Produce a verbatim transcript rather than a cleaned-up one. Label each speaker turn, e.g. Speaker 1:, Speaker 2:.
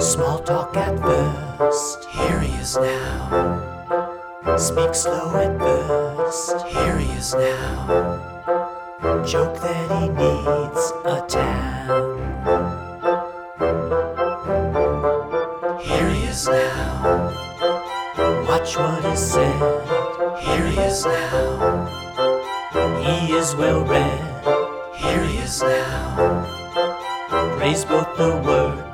Speaker 1: Small talk at first, here he is now. Speak slow at first, here he is now. Joke that he needs a town. Here he is now. Watch what is said, here he is now. He is well read, here he is now. Praise both the word